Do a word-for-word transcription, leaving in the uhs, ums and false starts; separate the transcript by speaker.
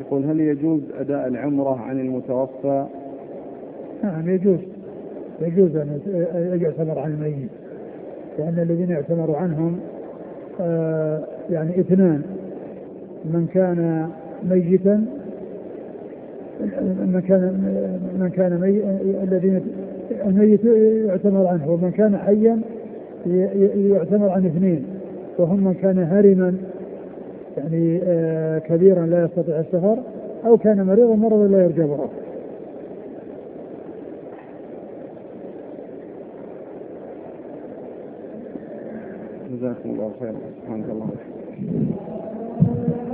Speaker 1: يقول هل يجوز أداء العمرة عن المتوفى؟
Speaker 2: نعم يجوز، يجوز أن يعتمر عن الميت، لأن الذين يعتمر عنهم آه يعني اثنان، من كان ميتا من كان من كان مي الذين الميت يعتمر عنه، ومن كان حيا يعتمر عن اثنين، وهم من كان هرما يعني آه كبيرا لا يستطيع السفر، أو كان مريضا مرضا لا يرجى برأه.
Speaker 1: جزاكم الله خيرا. سبحانك اللهم وبحمدك.